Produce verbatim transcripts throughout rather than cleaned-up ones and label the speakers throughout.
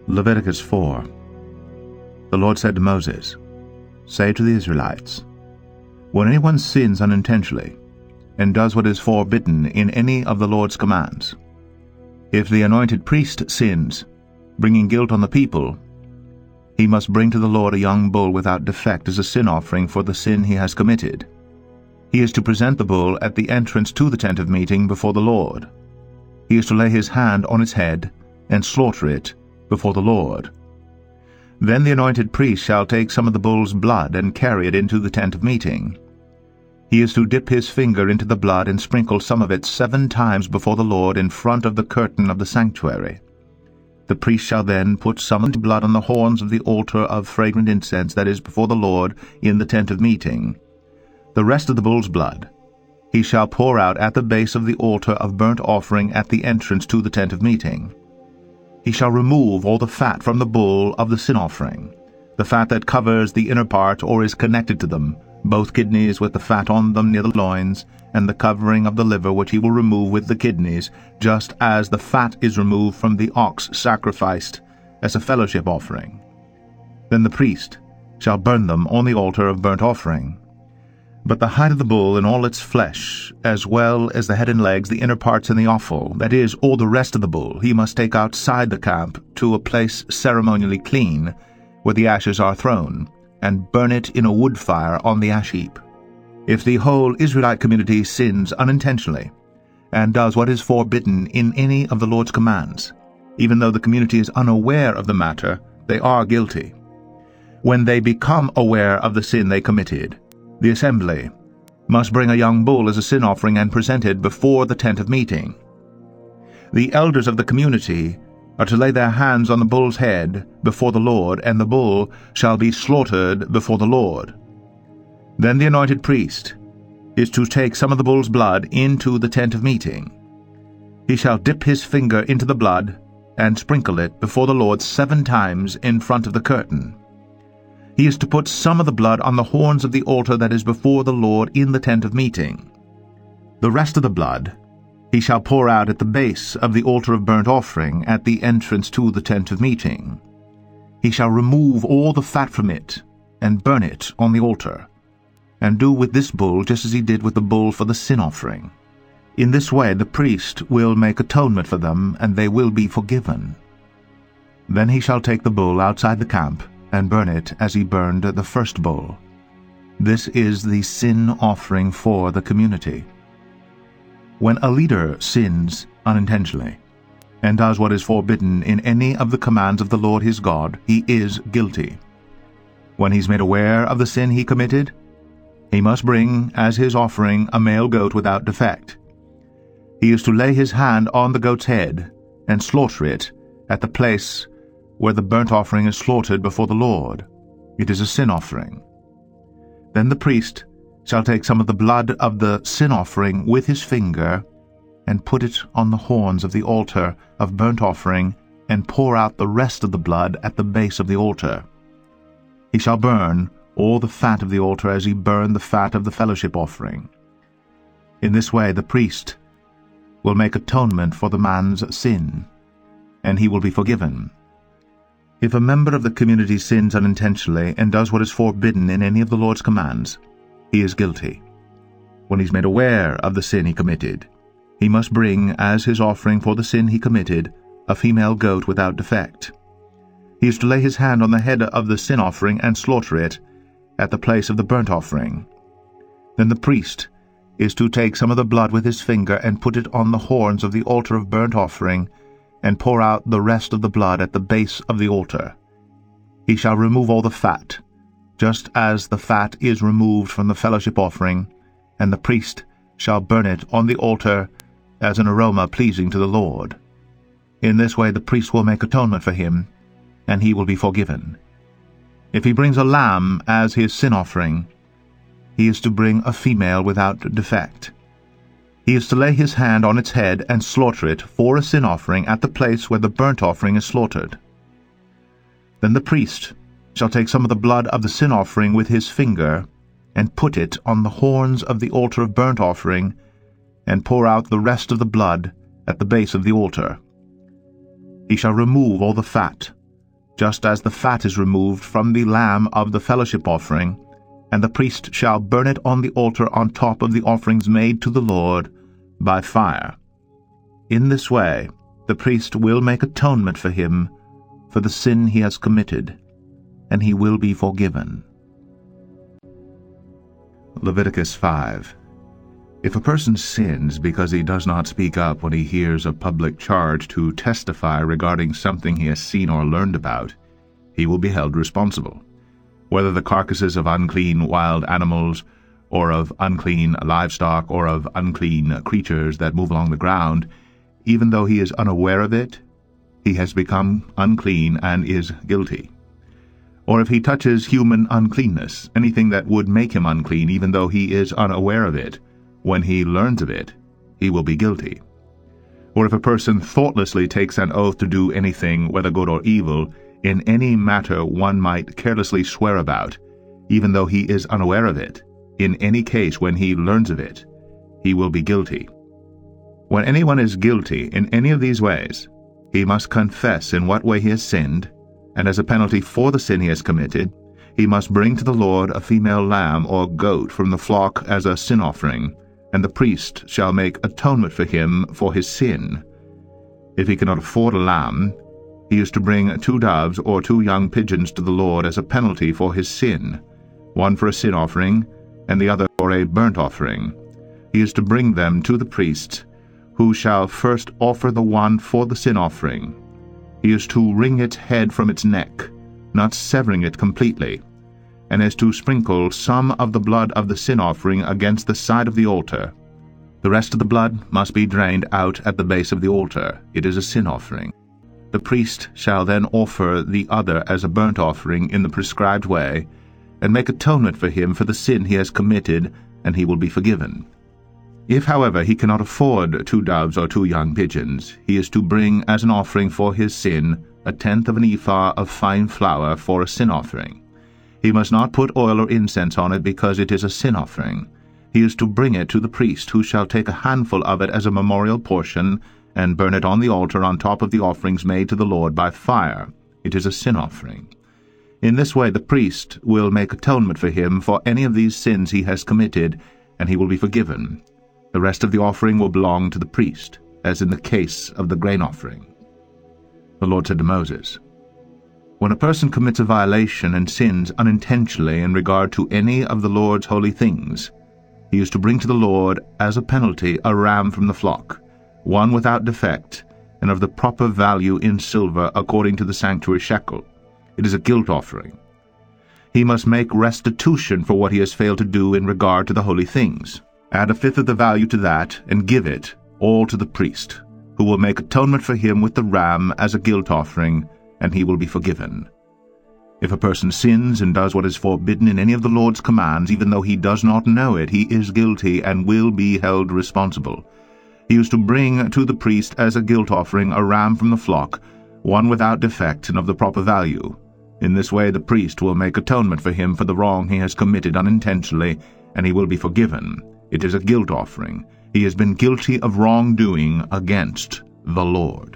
Speaker 1: Leviticus four. The Lord said to Moses, Say to the Israelites, When anyone sins unintentionally, and does what is forbidden in any of the Lord's commands, if the anointed priest sins, bringing guilt on the people, he must bring to the Lord a young bull without defect as a sin offering for the sin he has committed. He is to present the bull at the entrance to the tent of meeting before the Lord. He is to lay his hand on its head and slaughter it before the Lord. Then the anointed priest shall take some of the bull's blood and carry it into the tent of meeting. He is to dip his finger into the blood and sprinkle some of it seven times before the Lord in front of the curtain of the sanctuary. The priest shall then put some of the blood on the horns of the altar of fragrant incense that is before the Lord in the tent of meeting. The rest of the bull's blood he shall pour out at the base of the altar of burnt offering at the entrance to the tent of meeting. He shall remove all the fat from the bull of the sin offering, the fat that covers the inner part or is connected to them, both kidneys with the fat on them near the loins, and the covering of the liver which he will remove with the kidneys, just as the fat is removed from the ox sacrificed as a fellowship offering. Then the priest shall burn them on the altar of burnt offering. But the hide of the bull and all its flesh, as well as the head and legs, the inner parts and the offal, that is, all the rest of the bull, he must take outside the camp to a place ceremonially clean, where the ashes are thrown, and burn it in a wood fire on the ash heap. If the whole Israelite community sins unintentionally, and does what is forbidden in any of the Lord's commands, even though the community is unaware of the matter, they are guilty. When they become aware of the sin they committed, the assembly must bring a young bull as a sin offering and present it before the tent of meeting. The elders of the community are to lay their hands on the bull's head before the Lord, and the bull shall be slaughtered before the Lord. Then the anointed priest is to take some of the bull's blood into the tent of meeting. He shall dip his finger into the blood and sprinkle it before the Lord seven times in front of the curtain. He is to put some of the blood on the horns of the altar that is before the Lord in the tent of meeting. The rest of the blood he shall pour out at the base of the altar of burnt offering at the entrance to the tent of meeting. He shall remove all the fat from it and burn it on the altar, and do with this bull just as he did with the bull for the sin offering. In this way the priest will make atonement for them, and they will be forgiven. Then he shall take the bull outside the camp and burn it as he burned the first bull. This is the sin offering for the community. When a leader sins unintentionally, and does what is forbidden in any of the commands of the Lord his God, he is guilty. When he is made aware of the sin he committed, he must bring as his offering a male goat without defect. He is to lay his hand on the goat's head and slaughter it at the place where the burnt offering is slaughtered before the Lord. It is a sin offering. Then the priest shall take some of the blood of the sin offering with his finger and put it on the horns of the altar of burnt offering, and pour out the rest of the blood at the base of the altar. He shall burn all the fat of the altar as he burned the fat of the fellowship offering. In this way the priest will make atonement for the man's sin, and he will be forgiven. If a member of the community sins unintentionally and does what is forbidden in any of the Lord's commands, he is guilty. When he is made aware of the sin he committed, he must bring as his offering for the sin he committed a female goat without defect. He is to lay his hand on the head of the sin offering and slaughter it at the place of the burnt offering. Then the priest is to take some of the blood with his finger and put it on the horns of the altar of burnt offering, and pour out the rest of the blood at the base of the altar. He shall remove all the fat, just as the fat is removed from the fellowship offering, and the priest shall burn it on the altar as an aroma pleasing to the Lord. In this way the priest will make atonement for him, and he will be forgiven. If he brings a lamb as his sin offering, he is to bring a female without defect. He is to lay his hand on its head and slaughter it for a sin offering at the place where the burnt offering is slaughtered. Then the priest shall take some of the blood of the sin offering with his finger and put it on the horns of the altar of burnt offering, and pour out the rest of the blood at the base of the altar. He shall remove all the fat, just as the fat is removed from the lamb of the fellowship offering, and the priest shall burn it on the altar on top of the offerings made to the Lord by fire. In this way the priest will make atonement for him for the sin he has committed, and he will be forgiven. Leviticus five. If a person sins because he does not speak up when he hears a public charge to testify regarding something he has seen or learned about, he will be held responsible. Whether the carcasses of unclean wild animals, or of unclean livestock, or of unclean creatures that move along the ground, even though he is unaware of it, he has become unclean and is guilty. Or if he touches human uncleanness, anything that would make him unclean even though he is unaware of it, when he learns of it, he will be guilty. Or if a person thoughtlessly takes an oath to do anything, whether good or evil, in any matter one might carelessly swear about, even though he is unaware of it, in any case when he learns of it, he will be guilty. When anyone is guilty in any of these ways, he must confess in what way he has sinned, and as a penalty for the sin he has committed, he must bring to the Lord a female lamb or goat from the flock as a sin offering, and the priest shall make atonement for him for his sin. If he cannot afford a lamb, he is to bring two doves or two young pigeons to the Lord as a penalty for his sin, one for a sin offering, and the other for a burnt offering. He is to bring them to the priest, who shall first offer the one for the sin offering. He is to wring its head from its neck, not severing it completely, and is to sprinkle some of the blood of the sin offering against the side of the altar. The rest of the blood must be drained out at the base of the altar. It is a sin offering. The priest shall then offer the other as a burnt offering in the prescribed way, and make atonement for him for the sin he has committed, and he will be forgiven. If, however, he cannot afford two doves or two young pigeons, he is to bring as an offering for his sin a tenth of an ephah of fine flour for a sin offering. He must not put oil or incense on it because it is a sin offering. He is to bring it to the priest, who shall take a handful of it as a memorial portion and burn it on the altar on top of the offerings made to the Lord by fire. It is a sin offering. In this way the priest will make atonement for him for any of these sins he has committed, and he will be forgiven. The rest of the offering will belong to the priest, as in the case of the grain offering. The Lord said to Moses, When a person commits a violation and sins unintentionally in regard to any of the Lord's holy things, he is to bring to the Lord as a penalty a ram from the flock, one without defect, and of the proper value in silver according to the sanctuary shekel. It is a guilt offering. He must make restitution for what he has failed to do in regard to the holy things. Add a fifth of the value to that, and give it all to the priest, who will make atonement for him with the ram as a guilt offering, and he will be forgiven. If a person sins and does what is forbidden in any of the Lord's commands, even though he does not know it, he is guilty and will be held responsible. He is to bring to the priest as a guilt offering a ram from the flock, one without defect and of the proper value. In this way the priest will make atonement for him for the wrong he has committed unintentionally, and he will be forgiven. It is a guilt offering. He has been guilty of wrongdoing against the Lord.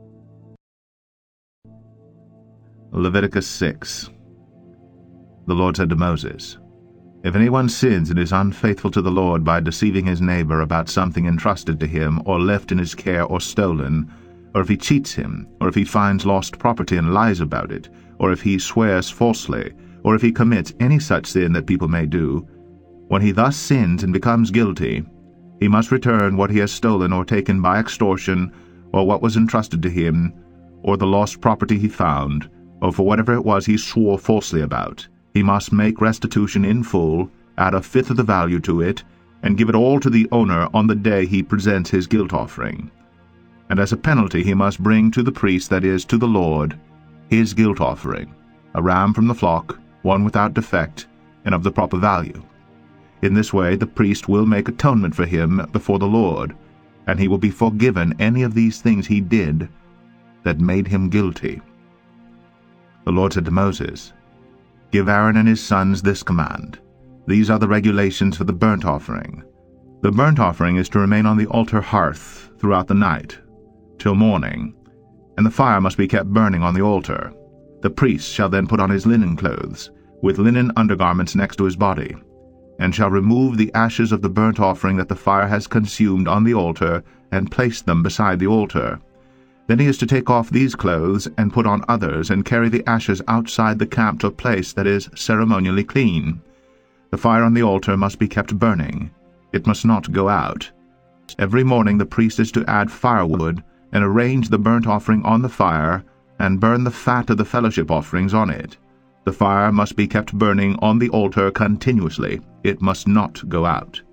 Speaker 1: Leviticus six. The Lord said to Moses, If anyone sins and is unfaithful to the Lord by deceiving his neighbor about something entrusted to him, or left in his care, or stolen, or if he cheats him, or if he finds lost property and lies about it, or if he swears falsely, or if he commits any such sin that people may do, when he thus sins and becomes guilty, he must return what he has stolen or taken by extortion, or what was entrusted to him, or the lost property he found, or for whatever it was he swore falsely about. He must make restitution in full, add a fifth of the value to it, and give it all to the owner on the day he presents his guilt offering. And as a penalty he must bring to the priest, that is, to the Lord, his guilt offering, a ram from the flock, one without defect, and of the proper value. In this way the priest will make atonement for him before the Lord, and he will be forgiven any of these things he did that made him guilty. The Lord said to Moses, Give Aaron and his sons this command. These are the regulations for the burnt offering. The burnt offering is to remain on the altar hearth throughout the night, till morning, and the fire must be kept burning on the altar. The priest shall then put on his linen clothes, with linen undergarments next to his body, and shall remove the ashes of the burnt offering that the fire has consumed on the altar, and place them beside the altar. Then he is to take off these clothes, and put on others, and carry the ashes outside the camp to a place that is ceremonially clean. The fire on the altar must be kept burning. It must not go out. Every morning the priest is to add firewood, and arrange the burnt offering on the fire, and burn the fat of the fellowship offerings on it. The fire must be kept burning on the altar continuously. It must not go out.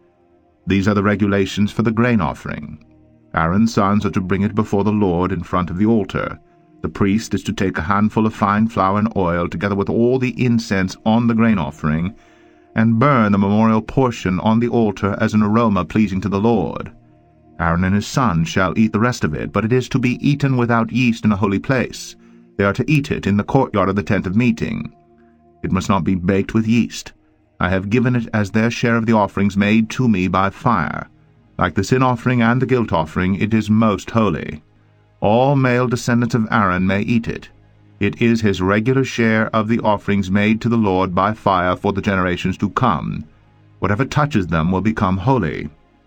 Speaker 1: These are the regulations for the grain offering. Aaron's sons are to bring it before the Lord in front of the altar. The priest is to take a handful of fine flour and oil, together with all the incense on the grain offering, and burn the memorial portion on the altar as an aroma pleasing to the Lord. Aaron and his sons shall eat the rest of it, but it is to be eaten without yeast in a holy place. They are to eat it in the courtyard of the tent of meeting. It must not be baked with yeast. I have given it as their share of the offerings made to me by fire. Like the sin offering and the guilt offering, it is most holy. All male descendants of Aaron may eat it. It is his regular share of the offerings made to the Lord by fire for the generations to come. Whatever touches them will become holy.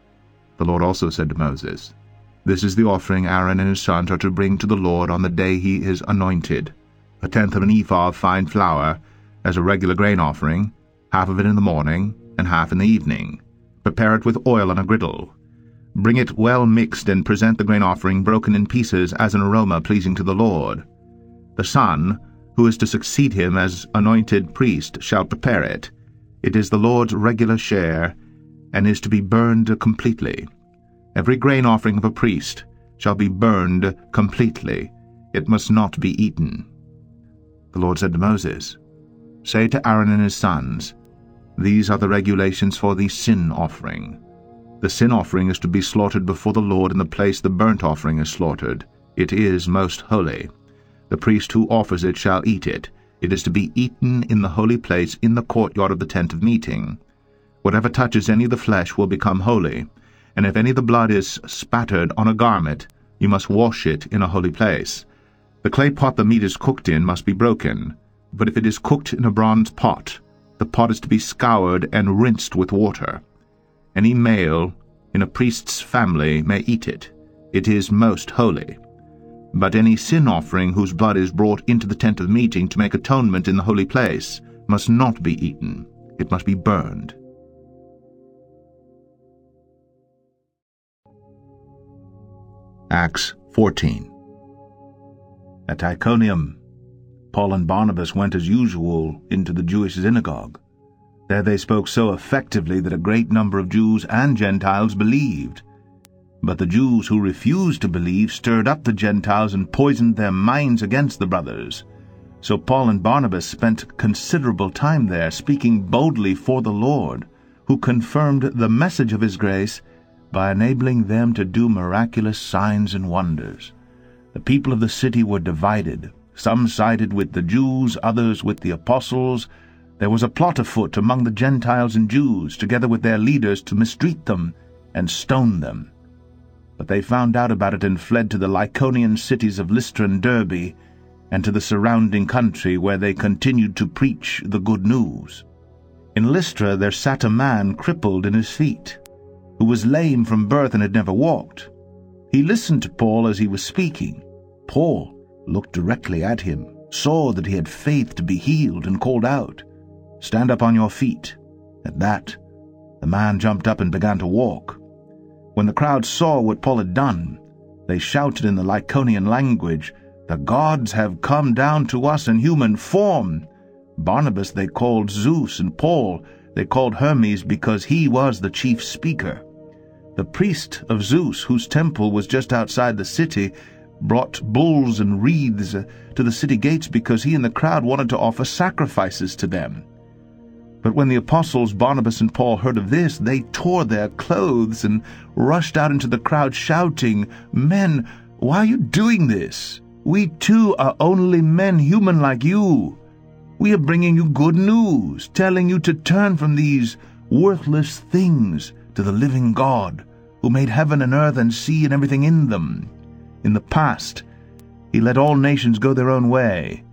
Speaker 1: The Lord also said to Moses, This is the offering Aaron and his sons are to bring to the Lord on the day he is anointed, a tenth of an ephah of fine flour, as a regular grain offering, half of it in the morning, and half in the evening. Prepare it with oil on a griddle. Bring it well mixed, and present the grain offering broken in pieces as an aroma pleasing to the Lord. The son, who is to succeed him as anointed priest, shall prepare it. It is the Lord's regular share, and is to be burned completely. Every grain offering of a priest shall be burned completely. It must not be eaten. The Lord said to Moses, Say to Aaron and his sons, These are the regulations for the sin offering. The sin offering is to be slaughtered before the Lord in the place the burnt offering is slaughtered. It is most holy. The priest who offers it shall eat it. It is to be eaten in the holy place in the courtyard of the tent of meeting. Whatever touches any of the flesh will become holy, and if any of the blood is spattered on a garment, you must wash it in a holy place. The clay pot the meat is cooked in must be broken, but if it is cooked in a bronze pot, the pot is to be scoured and rinsed with water. Any male in a priest's family may eat it. It is most holy. But any sin offering whose blood is brought into the tent of meeting to make atonement in the holy place must not be eaten. It must be burned. Acts fourteen. At Iconium, Paul and Barnabas went as usual into the Jewish synagogue. There they spoke so effectively that a great number of Jews and Gentiles believed. But the Jews who refused to believe stirred up the Gentiles and poisoned their minds against the brothers. So Paul and Barnabas spent considerable time there, speaking boldly for the Lord, who confirmed the message of his grace by enabling them to do miraculous signs and wonders. The people of the city were divided. Some sided with the Jews, others with the apostles. There was a plot afoot among the Gentiles and Jews, together with their leaders, to mistreat them and stone them. But they found out about it and fled to the Lycaonian cities of Lystra and Derbe, and to the surrounding country, where they continued to preach the good news. In Lystra there sat a man crippled in his feet, who was lame from birth and had never walked. He listened to Paul as he was speaking. Paul looked directly at him, saw that he had faith to be healed, and called out, "Stand up on your feet." At that, the man jumped up and began to walk. When the crowd saw what Paul had done, they shouted in the Lycaonian language, "The gods have come down to us in human form." Barnabas they called Zeus, and Paul they called Hermes, because he was the chief speaker. The priest of Zeus, whose temple was just outside the city, brought bulls and wreaths to the city gates because he and the crowd wanted to offer sacrifices to them. But when the apostles Barnabas and Paul heard of this, they tore their clothes and rushed out into the crowd, shouting, "Men, why are you doing this? We too are only men, human like you. We are bringing you good news, telling you to turn from these worthless things to the living God, who made heaven and earth and sea and everything in them. In the past, he let all nations go their own way,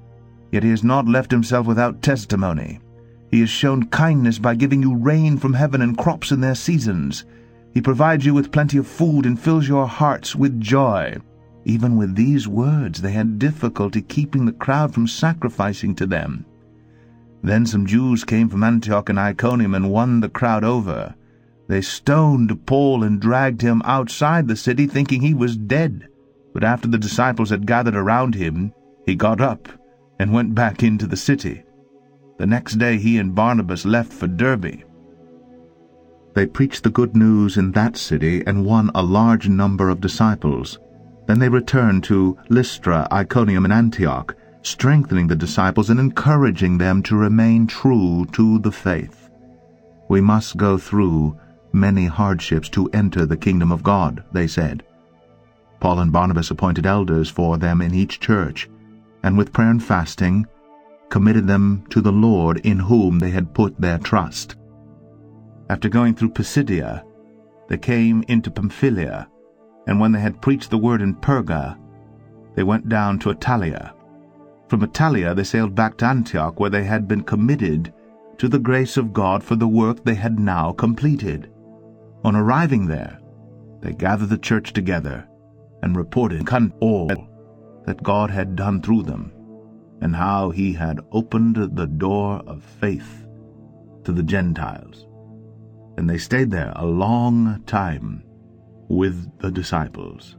Speaker 1: Yet he has not left himself without testimony. He has shown kindness by giving you rain from heaven and crops in their seasons. He provides you with plenty of food and fills your hearts with joy. Even with these words they had difficulty keeping the crowd from sacrificing to them. Then some Jews came from Antioch and Iconium and won the crowd over. They stoned Paul and dragged him outside the city, thinking he was dead. But after the disciples had gathered around him, he got up and went back into the city. The next day he and Barnabas left for Derbe. They preached the good news in that city and won a large number of disciples. Then they returned to Lystra, Iconium, and Antioch, strengthening the disciples and encouraging them to remain true to the faith. We must go through many hardships to enter the kingdom of God, they said. Paul and Barnabas appointed elders for them in each church, and with prayer and fasting committed them to the Lord in whom they had put their trust. After going through Pisidia, they came into Pamphylia, and when they had preached the word in Perga, they went down to Attalia. From Attalia they sailed back to Antioch, where they had been committed to the grace of God for the work they had now completed. On arriving there, they gathered the church together and reported all that God had done through them, and how he had opened the door of faith to the Gentiles. And they stayed there a long time with the disciples.